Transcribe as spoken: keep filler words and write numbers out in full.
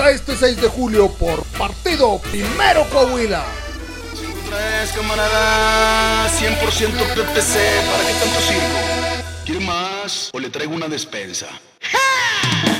para este seis de julio por Partido Primero Coahuila. Tres, camarada, cien por ciento P P C, ¿para qué tanto circo? ¿Quiere más o le traigo una despensa? ¡Ja!